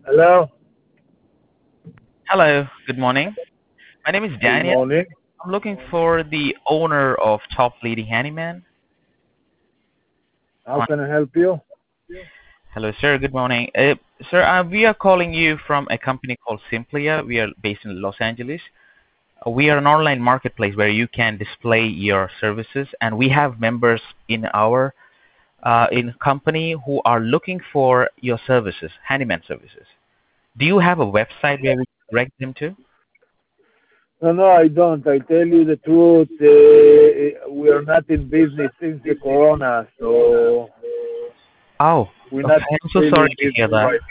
Hello. Hello, good morning. My name is Good Daniel. morning. I'm looking for the owner of Top Leading Handyman. How can I help you? Hello, sir. Good morning. Sir, we are calling you from a company called Simplia. We are based in Los Angeles. We are an online marketplace where you can display your services, and we have members in our in company who are looking for your services, handyman services. Do you have a website where we direct them to? No, no, I don't. I tell you the truth. We are not in business since the corona, so Oh, we're okay. not I'm so really sorry in to hear business that. right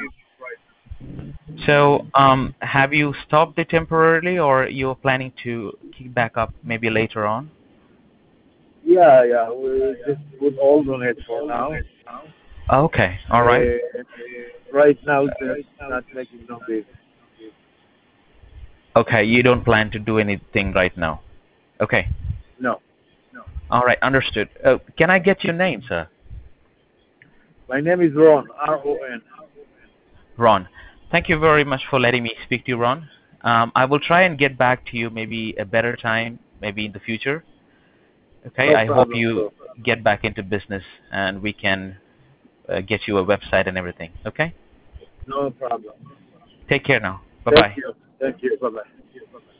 So, have you stopped it temporarily, or you're planning to kick back up maybe later on? now. Yeah, yeah. We just put hold on it for now. Okay, all right. Uh, right now, just not making no business. Okay, you don't plan to do anything right now. Okay, No. all right, understood. Can I get your name, sir? My name is Ron. Ron. Ron. Thank you very much for letting me speak to you, Ron. I will try and get back to you maybe a better time, maybe in the future. Okay, No I hope problem, you sir. get back into business and we can get you a website and everything. Okay, No problem. take care now. Bye Thank bye. you. Thank you. Bye bye.